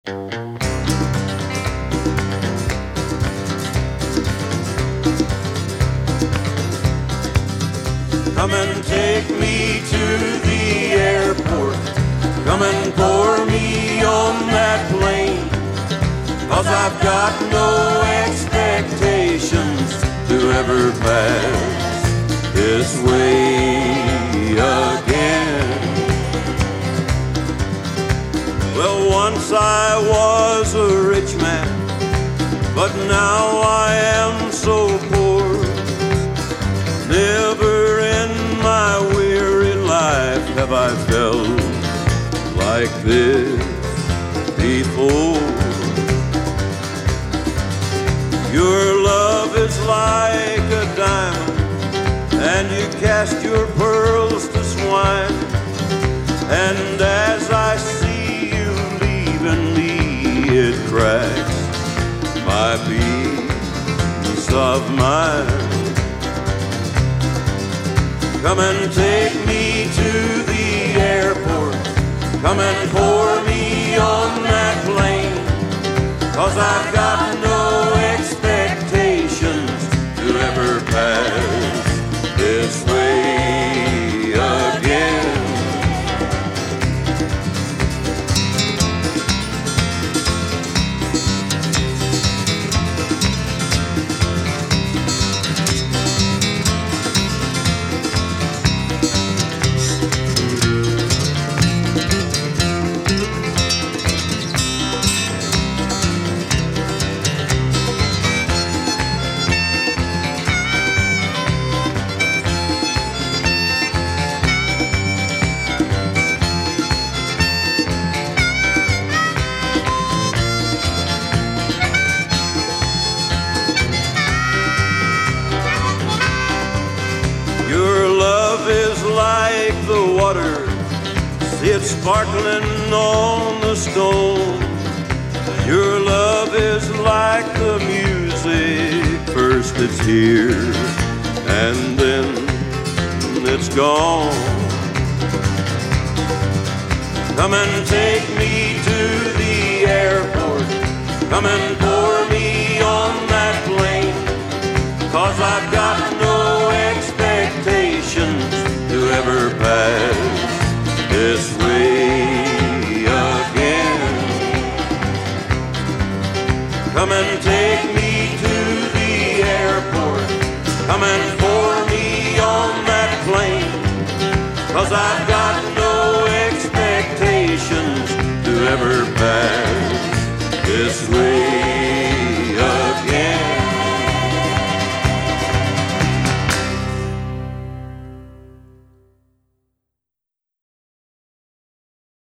Come and take me to the airport. Come and pour me on that plane. 'Cause I've got no expectations to ever pass this way again. Well, once I was a rich man, but now I am so poor. Never in my weary life have I felt like this before. Your love is like a diamond, and you cast your pearls to swine. And as I see you leaving me, it cracks my peace of mind. Come and take me to the airport. Come and pour me on that plane. 'Cause I've got no expectations to ever pass this way again. It's sparkling on the stone. Your love is like the music. First it's here and then it's gone. Come and take me to the airport. Come and pour me on that plane. 'Cause I've got no expectations to ever pass this way again. Come and take me to the airport. Come and pour me on that plane. 'Cause I've got no expectations to ever pass this way.